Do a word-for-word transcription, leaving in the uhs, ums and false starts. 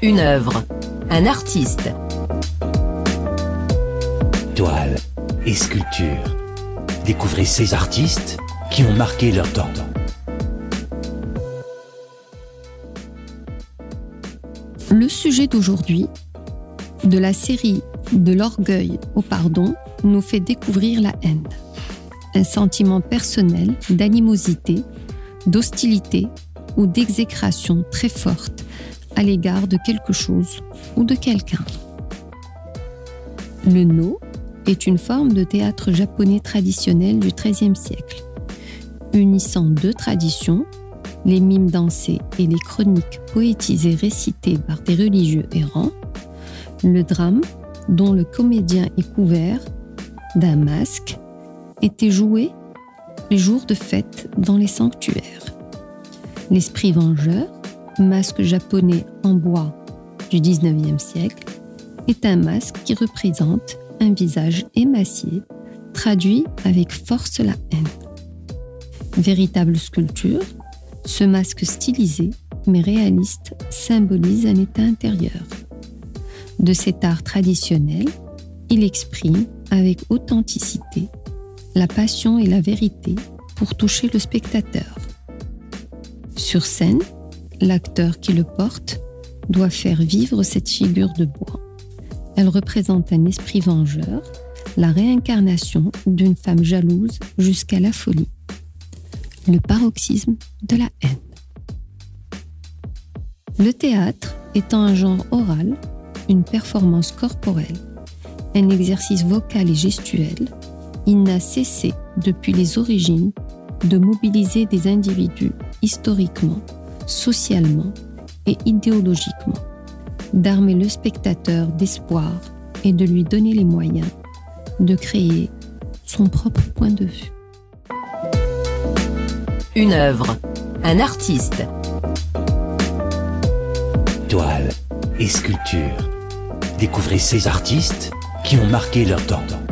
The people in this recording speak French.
Une œuvre, un artiste. Toile et sculpture. Découvrez ces artistes qui ont marqué leur temps. Le sujet d'aujourd'hui, de la série De l'orgueil au pardon, nous fait découvrir la haine. Un sentiment personnel d'animosité, d'hostilité ou d'exécration très forte à l'égard de quelque chose ou de quelqu'un. Le no est une forme de théâtre japonais traditionnel du treizième siècle, unissant deux traditions, les mimes dansés et les chroniques poétisées récitées par des religieux errants, le drame, dont le comédien est couvert d'un masque, était joué les jours de fête dans les sanctuaires. L'esprit vengeur, masque japonais en bois du dix-neuvième siècle, est un masque qui représente un visage émacié, traduit avec force la haine. Véritable sculpture, ce masque stylisé mais réaliste symbolise un état intérieur. De cet art traditionnel, il exprime avec authenticité la passion et la vérité pour toucher le spectateur. Sur scène, l'acteur qui le porte doit faire vivre cette figure de bois. Elle représente un esprit vengeur, la réincarnation d'une femme jalouse jusqu'à la folie. Le paroxysme de la haine. Le théâtre étant un genre oral, une performance corporelle, un exercice vocal et gestuel, il n'a cessé depuis les origines de mobiliser des individus historiquement, socialement et idéologiquement, d'armer le spectateur d'espoir et de lui donner les moyens de créer son propre point de vue. Une œuvre, un artiste. Toile et sculpture. Découvrez ces artistes qui ont marqué leur temps.